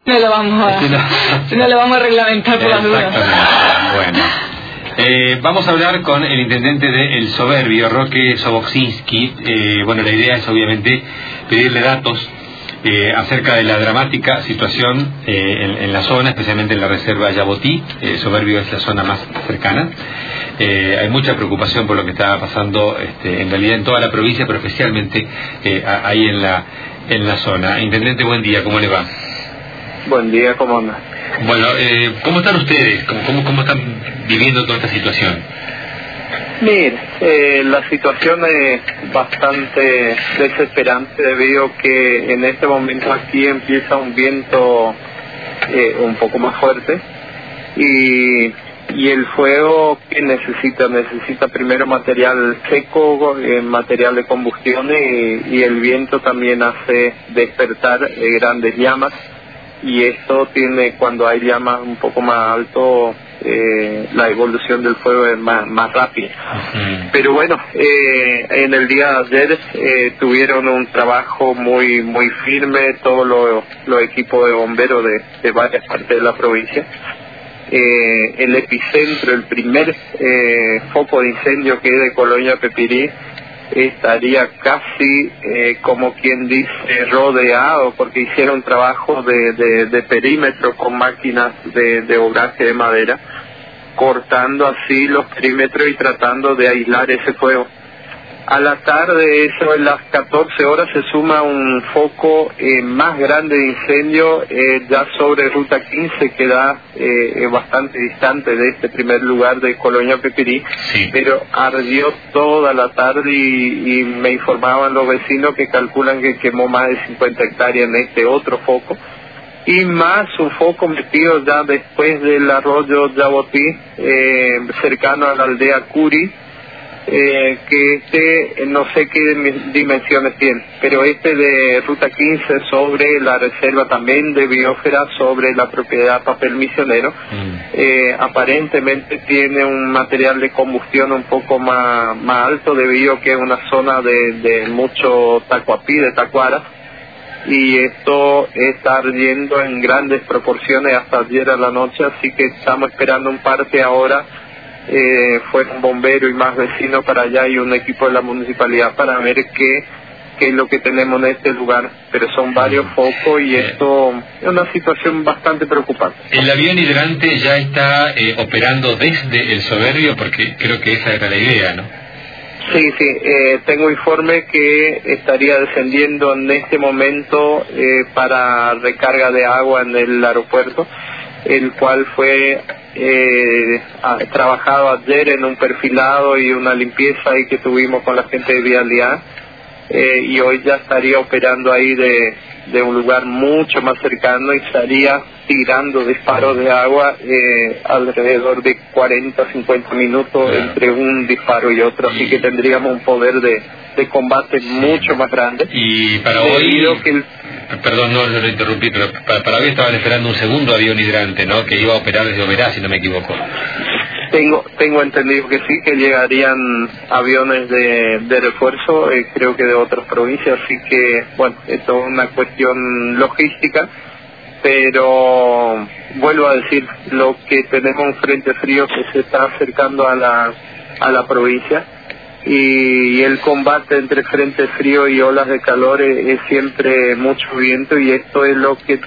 No lo vamos a reglamentar por las dudas. Bueno. Vamos a hablar con el intendente de El Soberbio, Roque Soboksinski. Bueno, la idea es obviamente pedirle datos acerca de la dramática situación en la zona, especialmente en la reserva Yabotí. Soberbio es la zona más cercana. Hay mucha preocupación por lo que está pasando en realidad en toda la provincia, pero especialmente ahí en la zona. Intendente, buen día, ¿cómo le va? Buen día, ¿cómo anda? Bueno, ¿cómo están ustedes? ¿Cómo están viviendo toda esta situación? Mire, la situación es bastante desesperante debido a que en este momento aquí empieza un viento un poco más fuerte y el fuego que necesita primero material seco, material de combustión y el viento también hace despertar grandes llamas. Y esto tiene, cuando hay llamas un poco más alto, la evolución del fuego es más rápida. Pero bueno, en el día de ayer tuvieron un trabajo muy firme todos los equipos de bomberos de varias partes de la provincia. El epicentro, el primer foco de incendio, que es de Colonia Pepirí, estaría casi como quien dice rodeado, porque hicieron trabajo de perímetro con máquinas de obraje de madera, cortando así los perímetros y tratando de aislar ese fuego. A la tarde, eso en las 14 horas, se suma un foco más grande de incendio ya sobre Ruta 15, que da bastante distante de este primer lugar de Colonia Pepirí, sí. Pero ardió toda la tarde y me informaban los vecinos que calculan que quemó más de 50 hectáreas en este otro foco. Y más un foco metido ya después del arroyo Yabotí, cercano a la aldea Curi, que no sé qué dimensiones tiene, pero de Ruta 15 sobre la reserva también de biosfera, sobre la propiedad Papel Misionero, aparentemente tiene un material de combustión un poco más alto, debido a que es una zona de mucho tacuapí, de tacuara, y esto está ardiendo en grandes proporciones hasta ayer a la noche, así que estamos esperando un parte ahora. Fue un bombero y más vecinos para allá y un equipo de la municipalidad para ver qué es lo que tenemos en este lugar, pero son varios focos y esto es una situación bastante preocupante. ¿El avión hidrante ya está operando desde El Soberbio? Porque creo que esa era la idea, ¿no? Sí, tengo informe que estaría descendiendo en este momento para recarga de agua en el aeropuerto, el cual fue trabajado ayer en un perfilado y una limpieza ahí que tuvimos con la gente de vialidad, y hoy ya estaría operando ahí de un lugar mucho más cercano y estaría tirando disparos de agua alrededor de 40-50 minutos entre un disparo y otro, así que tendríamos un poder de combate mucho más grande. Y para hoy, perdón, no lo interrumpí, pero para hoy estaban esperando un segundo avión hidrante, ¿no? Que iba a operar desde Oberá, si no me equivoco. Tengo entendido que sí, que llegarían aviones de refuerzo, creo que de otras provincias, así que, bueno, esto es una cuestión logística, pero vuelvo a decir, lo que tenemos un frente frío que se está acercando a la provincia, y el combate entre frente frío y olas de calor es siempre mucho viento, y esto es lo que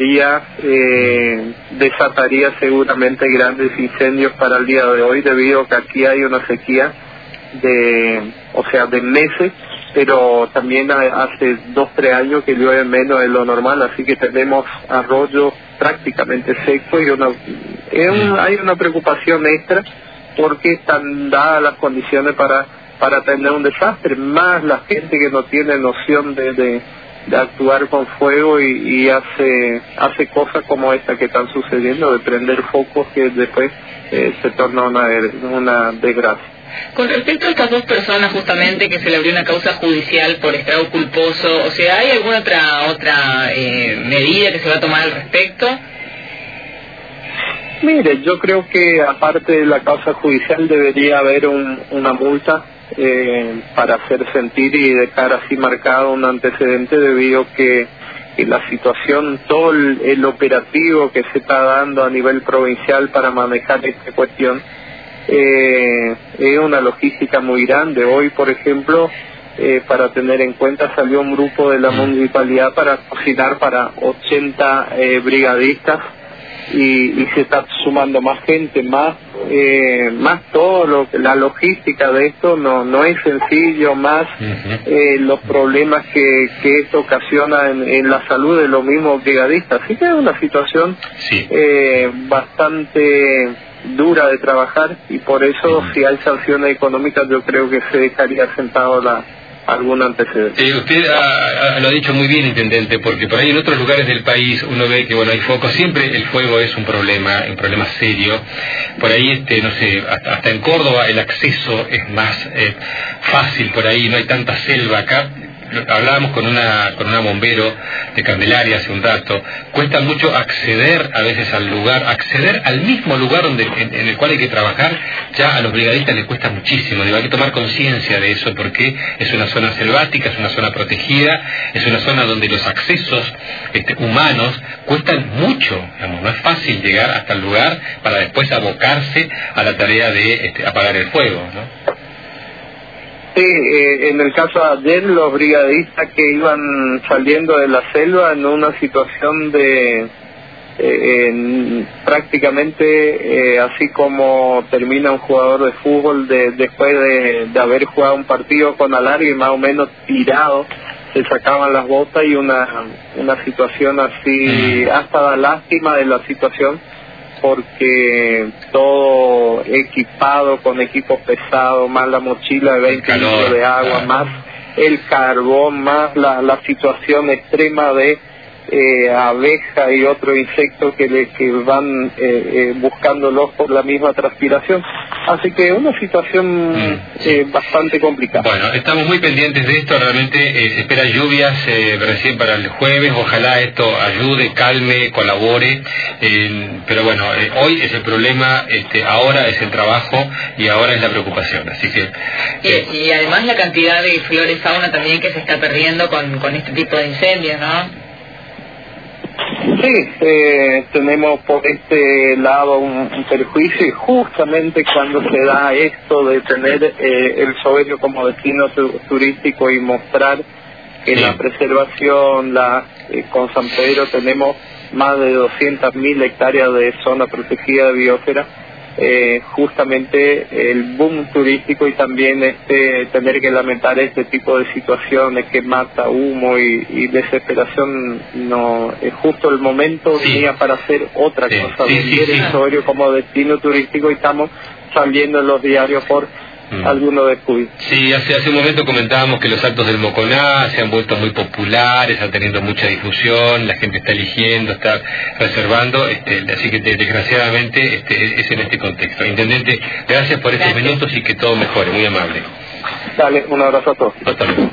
desataría seguramente grandes incendios para el día de hoy, debido a que aquí hay una sequía de meses, pero también hace 2-3 años que llueve menos de lo normal, así que tenemos arroyos prácticamente secos y hay una preocupación extra, porque están dadas las condiciones para tener un desastre, más la gente que no tiene noción de actuar con fuego y hace cosas como esta que están sucediendo, de prender focos que después se torna una desgracia. Con respecto a estas dos personas justamente que se le abrió una causa judicial por estrago culposo, o sea, ¿hay alguna otra medida que se va a tomar al respecto? Mire, yo creo que aparte de la causa judicial debería haber una multa para hacer sentir y dejar así marcado un antecedente, debido a que la situación, todo el operativo que se está dando a nivel provincial para manejar esta cuestión, es una logística muy grande. Hoy, por ejemplo, para tener en cuenta, salió un grupo de la municipalidad para cocinar para 80 brigadistas, y se está sumando más gente, más todo la logística de esto no es sencillo, más los problemas que esto ocasiona en la salud de los mismos brigadistas. Así que es una situación bastante dura de trabajar, y por eso si hay sanciones económicas yo creo que se dejaría sentado algún antecedente. Usted lo ha dicho muy bien, intendente, porque por ahí en otros lugares del país uno ve que bueno, hay focos, siempre el fuego es un problema serio. Por ahí no sé, hasta en Córdoba el acceso es más fácil, por ahí no hay tanta selva. Acá hablábamos con una bombero de Candelaria hace un rato, cuesta mucho acceder a veces al lugar, acceder al mismo lugar en el cual hay que trabajar. Ya a los brigadistas les cuesta muchísimo. Hay que tomar conciencia de eso, porque es una zona selvática, es una zona protegida, es una zona donde los accesos humanos cuestan mucho, digamos. No es fácil llegar hasta el lugar para después abocarse a la tarea de apagar el fuego, ¿no? Sí, en el caso de ayer, los brigadistas que iban saliendo de la selva en una situación de prácticamente así como termina un jugador de fútbol después de haber jugado un partido con alargue, más o menos tirado, se sacaban las botas, y una situación así, hasta da lástima de la situación, porque todo equipado con equipos pesados, más la mochila de 20 litros de agua, más el carbón, más la situación extrema de abejas y otros insectos que van buscándolos por la misma transpiración. Así que una situación bastante complicada. Bueno, estamos muy pendientes de esto. Realmente se espera lluvias recién para el jueves. Ojalá esto ayude, calme, colabore. Pero bueno, hoy es el problema, ahora es el trabajo y ahora es la preocupación. Así que y además la cantidad de flora y fauna también que se está perdiendo con este tipo de incendios, ¿no? Sí, tenemos por este lado un perjuicio, y justamente cuando se da esto de tener el Soberbio como destino turístico y mostrar que la preservación, con San Pedro tenemos más de 200.000 hectáreas de zona protegida de biosfera, justamente el boom turístico y también tener que lamentar este tipo de situaciones que mata humo y desesperación, no es justo el momento venía para hacer otra cosa, vender el Soberbio como destino turístico, y estamos saliendo en los diarios por algunos descuidos. Sí, hace un momento comentábamos que los actos del Moconá se han vuelto muy populares, están teniendo mucha difusión, la gente está eligiendo, está reservando, así que desgraciadamente es en este contexto. Intendente, gracias por estos minutos y que todo mejore, muy amable. Dale, un abrazo a todos. Totalmente.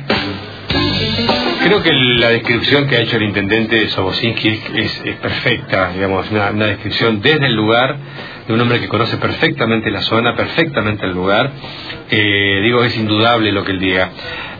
Creo que la descripción que ha hecho el intendente Sobocinski es perfecta, digamos, una descripción desde el lugar, de un hombre que conoce perfectamente la zona, perfectamente el lugar. Es indudable lo que él diga.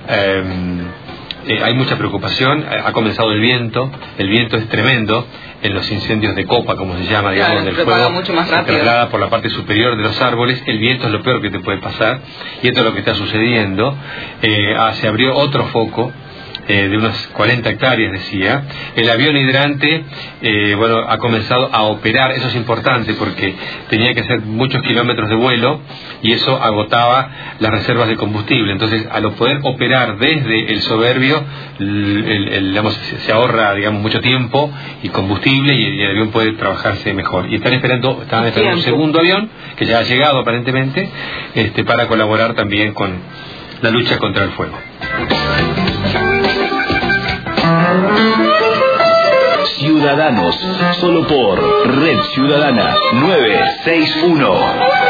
Hay mucha preocupación, ha comenzado el viento es tremendo en los incendios de copa, como se llama, digamos, del fuego, mucho más se rápido. traslada por la parte superior de los árboles. El viento es lo peor que te puede pasar, y esto es lo que está sucediendo. Se abrió otro foco de unas 40 hectáreas, decía. El avión hidrante, ha comenzado a operar. Eso es importante porque tenía que hacer muchos kilómetros de vuelo y eso agotaba las reservas de combustible. Entonces, al poder operar desde el Soberbio, se ahorra, mucho tiempo y combustible, y el avión puede trabajarse mejor. Y estaban esperando un segundo avión, que ya ha llegado aparentemente, para colaborar también con la lucha contra el fuego. Ciudadanos, solo por Red Ciudadana 961.